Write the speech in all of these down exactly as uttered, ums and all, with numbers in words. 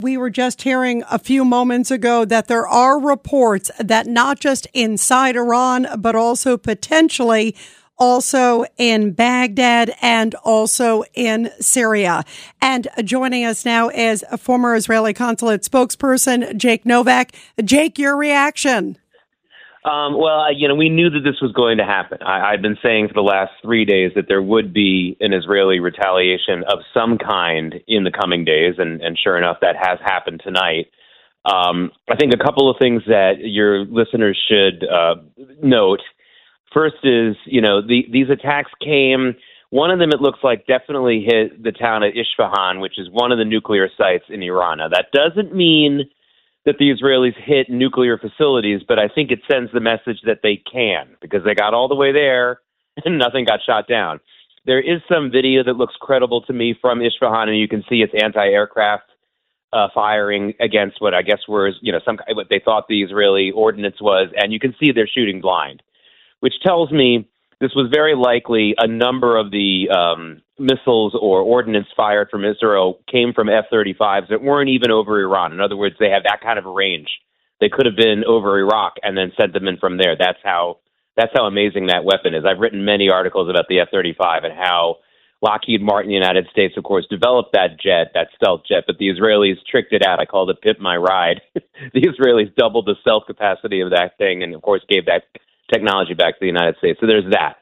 we were just hearing a few moments ago that there are reports that not just inside Iran, but also potentially also in Baghdad and also in Syria. And joining us now is a former Israeli consulate spokesperson, Jake Novak. Jake, your reaction? Um, well, you know, we knew that this was going to happen. I, I've been saying for the last three days that there would be an Israeli retaliation of some kind in the coming days, and, and sure enough, that has happened tonight. Um, I think a couple of things that your listeners should uh, note. First is, you know, the, these attacks came, one of them it looks like definitely hit the town of Isfahan, which is one of the nuclear sites in Iran. Now, that doesn't mean that the Israelis hit nuclear facilities, but I think it sends the message that they can, because they got all the way there and nothing got shot down. There is some video that looks credible to me from Isfahan, and you can see it's anti-aircraft uh, firing against what I guess were, you know, some what they thought the Israeli ordinance was, and you can see they're shooting blind, which tells me this was very likely a number of the um, missiles or ordnance fired from Israel came from F thirty-fives that weren't even over Iran. In other words, they have that kind of a range. They could have been over Iraq and then sent them in from there. That's how that's how amazing that weapon is. I've written many articles about the F thirty-five and how Lockheed Martin, the United States, of course, developed that jet, that stealth jet, but the Israelis tricked it out. I called it Pimp My Ride. The Israelis doubled the stealth capacity of that thing and, of course, gave that technology back to the United States. So there's that.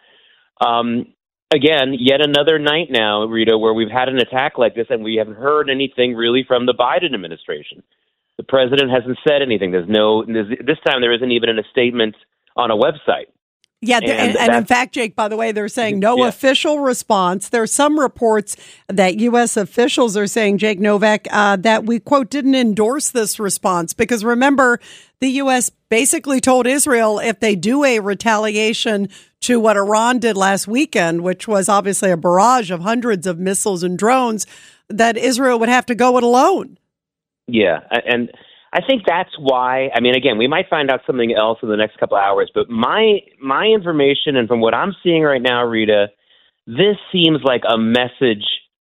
Um, again, yet another night now, Rita, where we've had an attack like this and we haven't heard anything really from the Biden administration. The president hasn't said anything. There's no, there's, this time there isn't even a statement on a website. Yeah, and, and, and in fact, Jake, by the way, they're saying no yeah. official response. There's some reports that U S officials are saying, Jake Novak, uh, that we, quote, didn't endorse this response. Because remember, the U S basically told Israel if they do a retaliation to what Iran did last weekend, which was obviously a barrage of hundreds of missiles and drones, that Israel would have to go it alone. Yeah, and I think that's why, I mean, again, we might find out something else in the next couple of hours, but my my information and from what I'm seeing right now, Rita, this seems like a message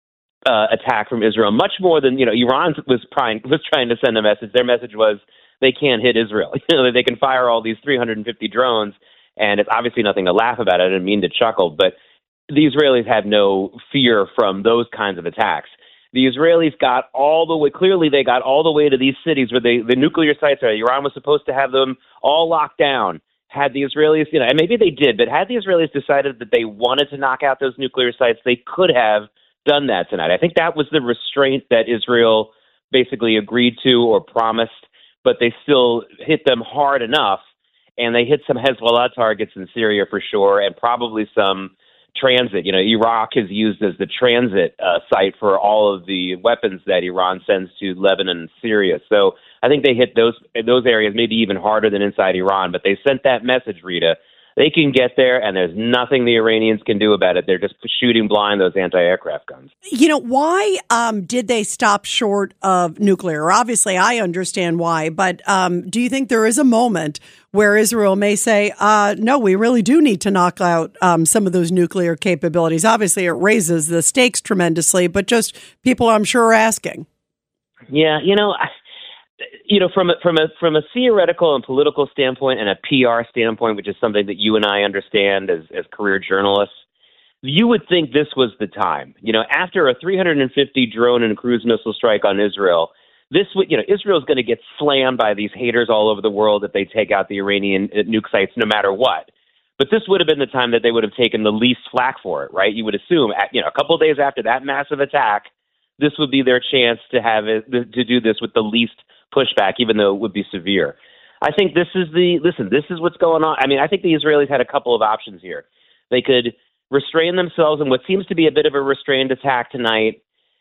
uh, attack from Israel, much more than, you know, Iran was trying, was trying to send a message. Their message was they can't hit Israel. You know, they can fire all these three hundred fifty drones, and it's obviously nothing to laugh about. I didn't mean to chuckle, but the Israelis have no fear from those kinds of attacks. The Israelis got all the way, clearly they got all the way to these cities where they, the nuclear sites are. Iran was supposed to have them all locked down. Had the Israelis, you know, and maybe they did, but had the Israelis decided that they wanted to knock out those nuclear sites, they could have done that tonight. I think that was the restraint that Israel basically agreed to or promised, but they still hit them hard enough, and they hit some Hezbollah targets in Syria for sure, and probably some transit. You know, Iraq is used as the transit uh, site for all of the weapons that Iran sends to Lebanon and Syria. So I think they hit those those areas maybe even harder than inside Iran. But they sent that message, Rita. They can get there, and there's nothing the Iranians can do about it. They're just shooting blind those anti-aircraft guns. You know, why um, did they stop short of nuclear? Obviously, I understand why, but um, do you think there is a moment where Israel may say, uh, no, we really do need to knock out um, some of those nuclear capabilities? Obviously, it raises the stakes tremendously, but just people, I'm sure, are asking. Yeah, you know, I, you know, from a, from a from a theoretical and political standpoint and a P R standpoint, which is something that you and I understand as as career journalists, you would think this was the time. You know, after a three hundred fifty drone and cruise missile strike on Israel, this would, you know, Israel's going to get slammed by these haters all over the world if they take out the Iranian nuke sites, no matter what. But this would have been the time that they would have taken the least flack for it, right? You would assume, you know, a couple of days after that massive attack, this would be their chance to have it, to do this with the least pushback, even though it would be severe. I think this is the, listen, this is what's going on. I mean, I think the Israelis had a couple of options here. They could restrain themselves in what seems to be a bit of a restrained attack tonight,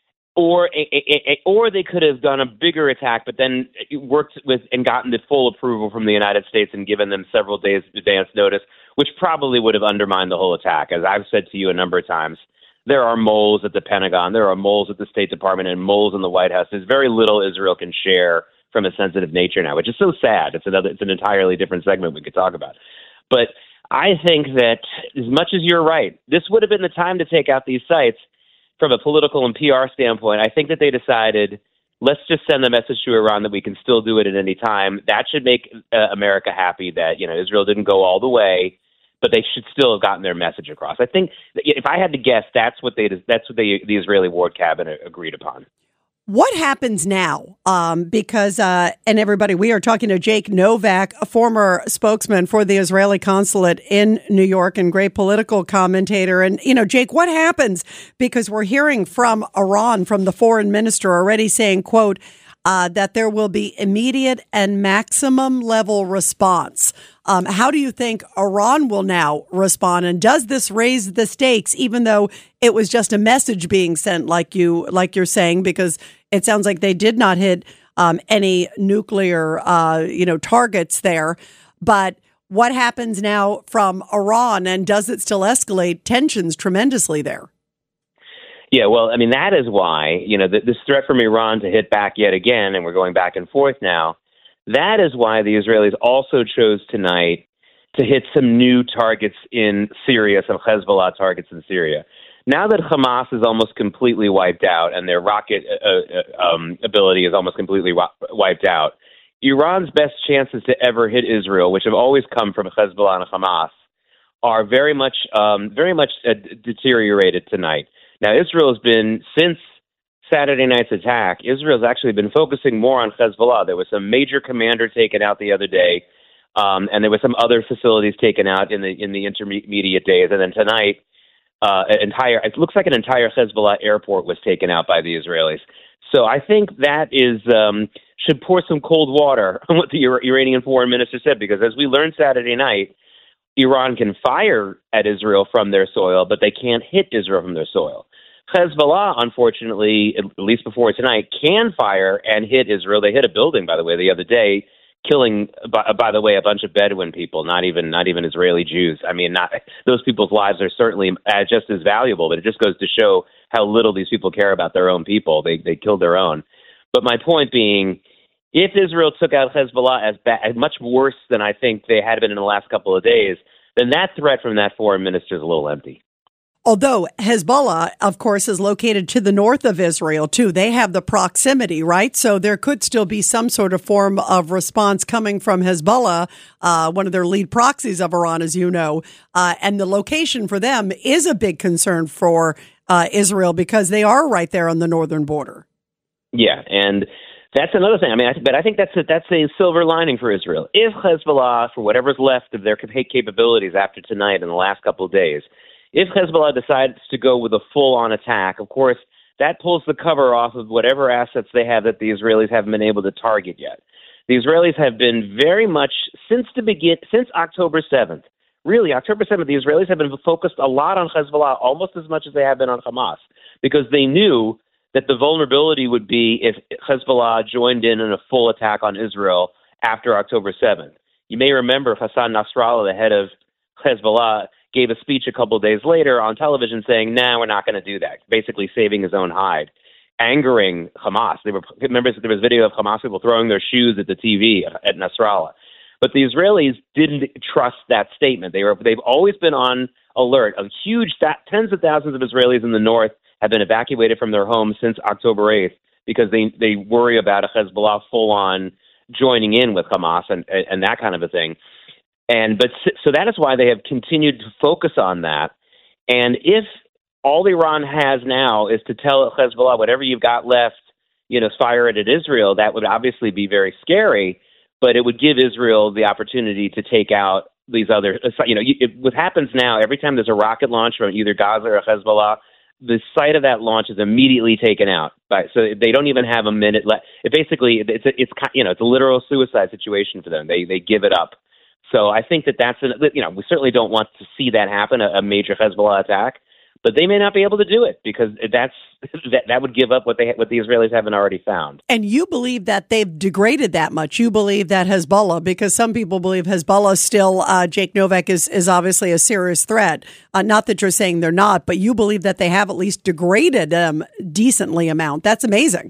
or a, a, a, or they could have done a bigger attack, but then worked with and gotten the full approval from the United States and given them several days advance notice, which probably would have undermined the whole attack. As I've said to you a number of times, there are moles at the Pentagon, there are moles at the State Department, and moles in the White House. There's very little Israel can share from a sensitive nature now, which is so sad. It's another, it's an entirely different segment we could talk about. But I think that as much as you're right, this would have been the time to take out these sites from a political and P R standpoint. I think that they decided let's just send the message to Iran that we can still do it at any time. That should make uh, America happy that, you know, Israel didn't go all the way, but they should still have gotten their message across. I think if I had to guess, that's what they that's what they, the Israeli war cabinet agreed upon. What happens now? Um, because, uh, and everybody, we are talking to Jake Novak, a former spokesman for the Israeli consulate in New York and great political commentator. And, you know, Jake, what happens? Because we're hearing from Iran, from the foreign minister already saying, quote, uh, that there will be immediate and maximum level response. Um, how do you think Iran will now respond? And does this raise the stakes, even though it was just a message being sent, like you, like you're saying, because it sounds like they did not hit um, any nuclear, uh, you know, targets there. But what happens now from Iran, and does it still escalate tensions tremendously there? Yeah, well, I mean, that is why, you know, this threat from Iran to hit back yet again, and we're going back and forth now, that is why the Israelis also chose tonight to hit some new targets in Syria, some Hezbollah targets in Syria. Now that Hamas is almost completely wiped out and their rocket uh, um, ability is almost completely w- wiped out, Iran's best chances to ever hit Israel, which have always come from Hezbollah and Hamas, are very much, um, very much uh, deteriorated tonight. Now, Israel has been, since Saturday night's attack, Israel's actually been focusing more on Hezbollah. There was some major commander taken out the other day, um, and there were some other facilities taken out in the in the intermediate days. And then tonight, uh, an entire it looks like an entire Hezbollah airport was taken out by the Israelis. So I think that is um, should pour some cold water on what the Iranian foreign minister said, because as we learned Saturday night, Iran can fire at Israel from their soil, but they can't hit Israel from their soil. Hezbollah, unfortunately, at least before tonight, can fire and hit Israel. They hit a building, by the way, the other day, killing, by, by the way, a bunch of Bedouin people, not even not even Israeli Jews. I mean, not, those people's lives are certainly uh, just as valuable, but it just goes to show how little these people care about their own people. They they killed their own. But my point being, if Israel took out Hezbollah as, ba- as much worse than I think they had been in the last couple of days, then that threat from that foreign minister is a little empty. Although Hezbollah, of course, is located to the north of Israel, too. They have the proximity, right? So there could still be some sort of form of response coming from Hezbollah, uh, one of their lead proxies of Iran, as you know. Uh, and the location for them is a big concern for uh, Israel because they are right there on the northern border. Yeah, and that's another thing. I mean, I, but I think that's a, that's a silver lining for Israel. If Hezbollah, for whatever's left of their capabilities after tonight and the last couple of days, if Hezbollah decides to go with a full-on attack, of course, that pulls the cover off of whatever assets they have that the Israelis haven't been able to target yet. The Israelis have been very much, since the begin, since October seventh, really, October seventh, the Israelis have been focused a lot on Hezbollah, almost as much as they have been on Hamas, because they knew that the vulnerability would be if Hezbollah joined in in a full attack on Israel after October seventh. You may remember Hassan Nasrallah, the head of Hezbollah, gave a speech a couple of days later on television saying, nah, we're not going to do that, basically saving his own hide, angering Hamas. They were, remember, there was video of Hamas people throwing their shoes at the T V at Nasrallah. But the Israelis didn't trust that statement. They were, they've always been on alert. A huge, tens of thousands of Israelis in the north have been evacuated from their homes since October eighth because they, they worry about a Hezbollah full-on joining in with Hamas and, and that kind of a thing. And but so that is why they have continued to focus on that. And if all Iran has now is to tell Hezbollah, whatever you've got left, you know, fire it at Israel, that would obviously be very scary. But it would give Israel the opportunity to take out these other, you know, it, what happens now, every time there's a rocket launch from either Gaza or Hezbollah, the site of that launch is immediately taken out. By, so they don't even have a minute left. It basically, it's a, it's you know, it's a literal suicide situation for them. They they give it up. So I think that that's, an, you know, we certainly don't want to see that happen, a, a major Hezbollah attack, but they may not be able to do it because that's that, that would give up what they what the Israelis haven't already found. And you believe that they've degraded that much? You believe that Hezbollah, because some people believe Hezbollah still, uh, Jake Novak, is, is obviously a serious threat. Uh, not that you're saying they're not, but you believe that they have at least degraded them um, decently amount. That's amazing.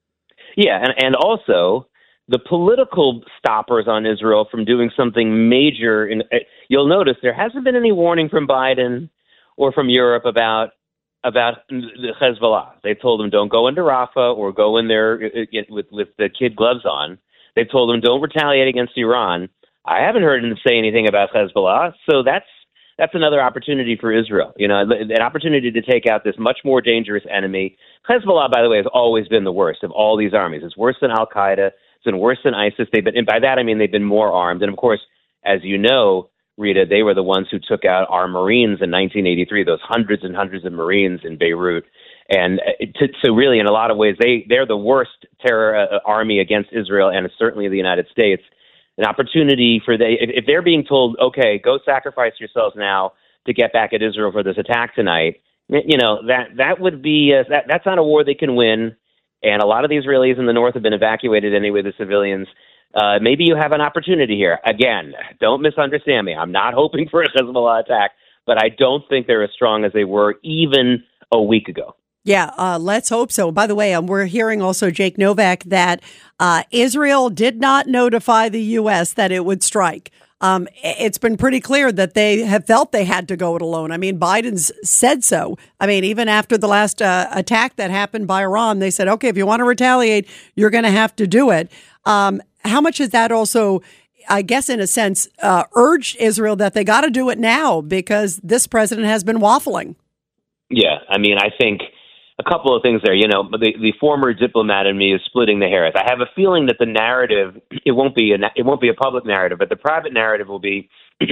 Yeah, and, and also the political stoppers on Israel from doing something major. In, you'll notice there hasn't been any warning from Biden or from Europe about about the Hezbollah. They told them don't go into Rafah or go in there with, with the kid gloves on. They told them don't retaliate against Iran. I haven't heard them say anything about Hezbollah, so that's that's another opportunity for Israel. You know, an opportunity to take out this much more dangerous enemy. Hezbollah, by the way, has always been the worst of all these armies. It's worse than Al Qaeda. It's been worse than ISIS. They've been, and by that I mean they've been more armed. And of course, as you know, Rita, they were the ones who took out our Marines in nineteen eighty-three. Those hundreds and hundreds of Marines in Beirut. And to, so really, in a lot of ways, they, they're the worst terror uh, army against Israel and certainly the United States. An opportunity for they, if, if they're being told, okay, go sacrifice yourselves now to get back at Israel for this attack tonight, you know, that, that would be, uh, that, that's not a war they can win. And a lot of the Israelis in the north have been evacuated anyway, the civilians. Uh, maybe you have an opportunity here. Again, don't misunderstand me. I'm not hoping for a Hezbollah attack, but I don't think they're as strong as they were even a week ago. Yeah, uh, let's hope so. By the way, um, we're hearing also, Jake Novak, that uh, Israel did not notify the U S that it would strike. Um, it's been pretty clear that they have felt they had to go it alone. I mean, Biden's said so. I mean, even after the last uh, attack that happened by Iran, they said, okay, if you want to retaliate, you're going to have to do it. Um, how much has that also, I guess, in a sense, uh, urged Israel that they got to do it now because this president has been waffling? Yeah, I mean, I think a couple of things there. You know, the, the former diplomat in me is splitting the hairs. I have a feeling that the narrative, it won't be a, it won't be a public narrative, but the private narrative will be,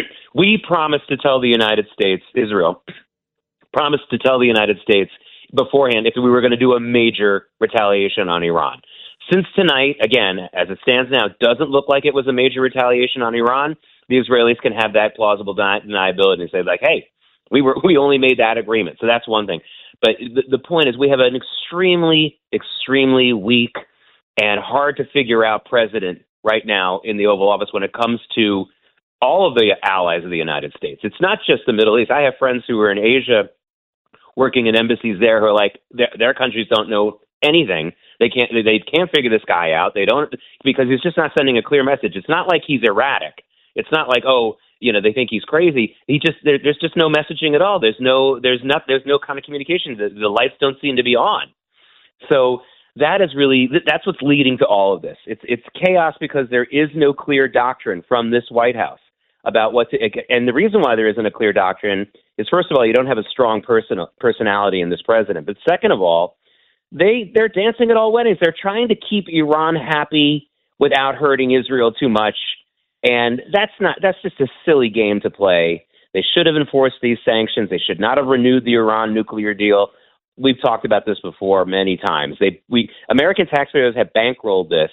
we promised to tell the United States, Israel, promised to tell the United States beforehand if we were going to do a major retaliation on Iran. Since tonight, again, as it stands now, doesn't look like it was a major retaliation on Iran, the Israelis can have that plausible deni- deniability and say, like, hey, we were we only made that agreement. So that's one thing. But the, the point is we have an extremely, extremely weak and hard to figure out president right now in the Oval Office when it comes to all of the allies of the United States. It's not just the Middle East. I have friends who are in Asia working in embassies there who are like, their, their countries don't know anything. They can't they can't figure this guy out. They don't, because he's just not sending a clear message. It's not like he's erratic. It's not like, oh, you know, they think he's crazy. He just there, there's just no messaging at all. There's no there's not there's no kind of communication. The, the lights don't seem to be on. So that is really that's what's leading to all of this. It's it's chaos because there is no clear doctrine from this White House about what to. And the reason why there isn't a clear doctrine is, first of all, you don't have a strong person personality in this president. But second of all, they they're dancing at all weddings. They're trying to keep Iran happy without hurting Israel too much. And that's not that's just a silly game to play. They should have enforced these sanctions. They should not have renewed the Iran nuclear deal. We've talked about this before many times. They we American taxpayers have bankrolled this.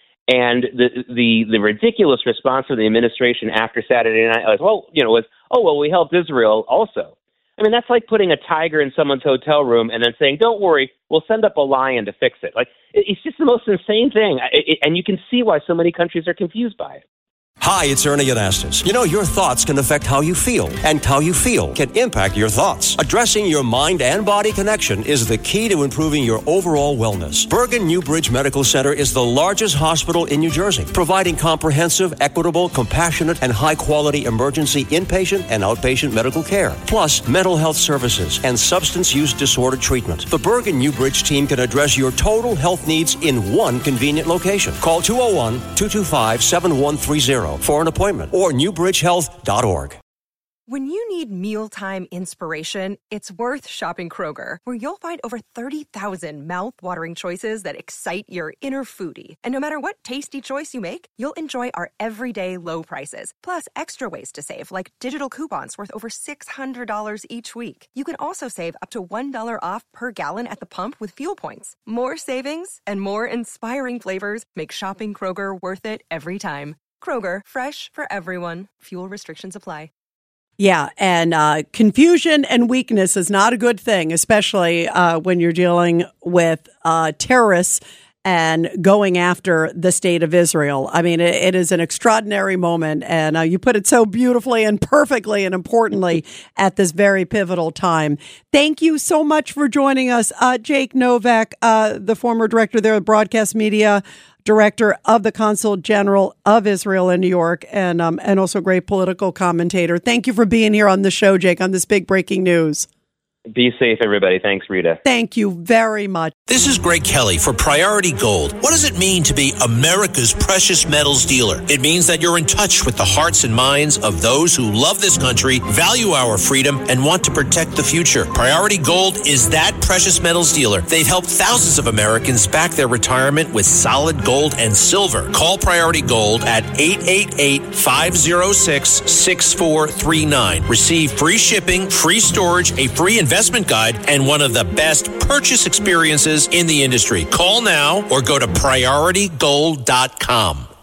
And the the the ridiculous response of the administration after Saturday night was, well, you know, was, oh, well, we helped Israel also. I mean, that's like putting a tiger in someone's hotel room and then saying, don't worry, we'll send up a lion to fix it. Like, it's just the most insane thing. It, it, and you can see why so many countries are confused by it. Hi, it's Ernie Anastas. You know, your thoughts can affect how you feel, and how you feel can impact your thoughts. Addressing your mind and body connection is the key to improving your overall wellness. Bergen Newbridge Medical Center is the largest hospital in New Jersey, providing comprehensive, equitable, compassionate, and high-quality emergency inpatient and outpatient medical care, plus mental health services and substance use disorder treatment. The Bergen Newbridge team can address your total health needs in one convenient location. Call two oh one, two two five, seven one three zero for an appointment or newbridge health dot org. When you need mealtime inspiration, it's worth shopping Kroger, where you'll find over thirty thousand mouth-watering choices that excite your inner foodie. And no matter what tasty choice you make, you'll enjoy our everyday low prices, plus extra ways to save, like digital coupons worth over six hundred dollars each week. You can also save up to one dollar off per gallon at the pump with fuel points. More savings and more inspiring flavors make shopping Kroger worth it every time. Kroger, fresh for everyone. Fuel restrictions apply. Yeah, and uh, confusion and weakness is not a good thing, especially uh, when you're dealing with uh, terrorists and going after the state of Israel. I mean, it, it is an extraordinary moment, and uh, you put it so beautifully and perfectly and importantly at this very pivotal time. Thank you so much for joining us, uh, Jake Novak, uh, the former director there of broadcast media, director of the Consul General of Israel in New York, and um, and also great political commentator. Thank you for being here on the show, Jake, on this big breaking news. Be safe, everybody. Thanks, Rita. Thank you very much. This is Greg Kelly for Priority Gold. What does it mean to be America's precious metals dealer? It means that you're in touch with the hearts and minds of those who love this country, value our freedom, and want to protect the future. Priority Gold is that precious metals dealer. They've helped thousands of Americans back their retirement with solid gold and silver. Call Priority Gold at eight eight eight, five oh six, six four three nine. Receive free shipping, free storage, a free investment guide, and one of the best purchase experiences in the industry. Call now or go to priority gold dot com.